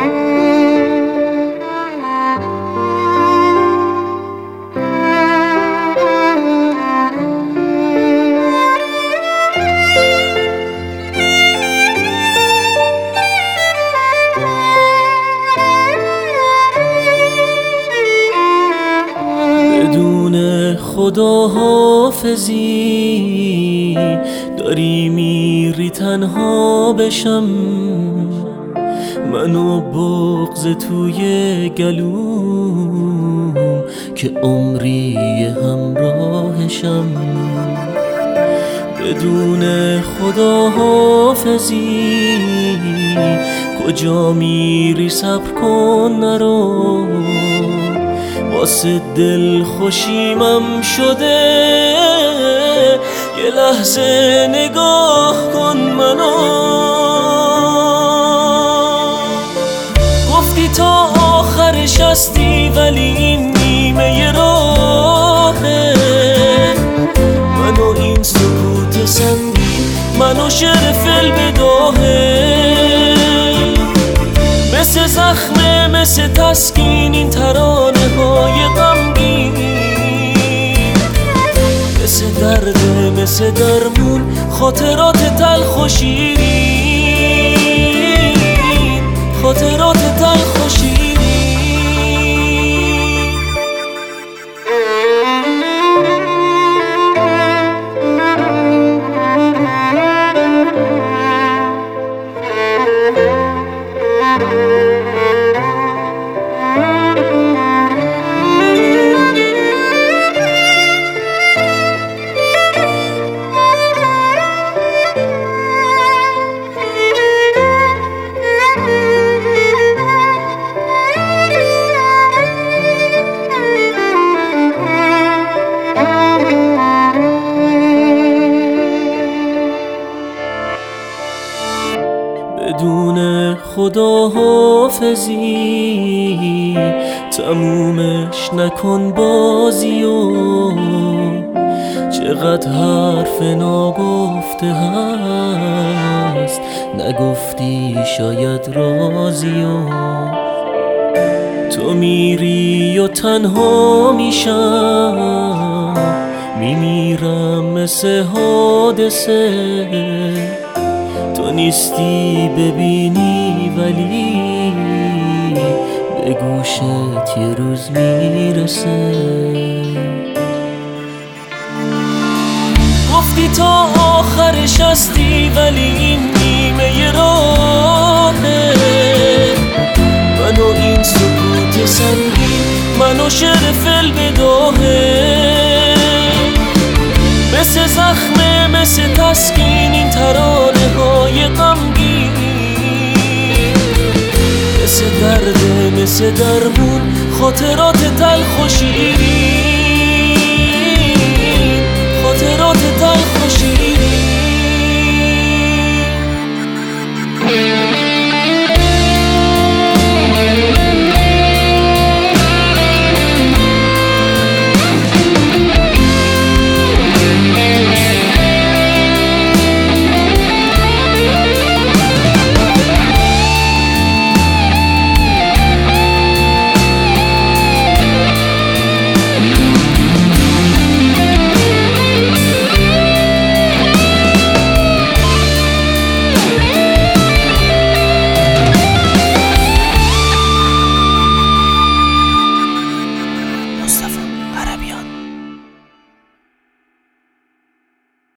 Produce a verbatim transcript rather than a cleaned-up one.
خداحافظی داری میری تنها بشم، منو بغض توی گلوم که عمری همراهشم. بدون خداحافظی کجا میری؟ صبر کن نرو، واسه دل خوشیمم شده، یه لحظه نگاه کن منو. گفتی تا آخرش هستی ولی این نیمه راهه، منو این سکوت سنگین، منو شعر فل بداهه، مثل زخمه مثل تسکین این ترانه های غمگین، مثل درده مثل درمون خاطرات تلخ و شیرین، خاطرات تلخ و شیرین. بدون خداحافظی تمومش نکن بازیو، چقدر حرف ناگفته هست نگفتی شاید رازیو. تو میری و تنها میشم، میمیرم مثل حادثه، تو نیستی ببینی ولی به گوشت یه روز میرسه. گفتی تا آخرش هستی ولی این نیمه راهه، منو این سکوت سنگین، منو شعر فل بداهه، مثل زخمه مثل تسکین این ترانه های غمگین، مثل درده مثل درمون خاطرات تلخ و شیرین.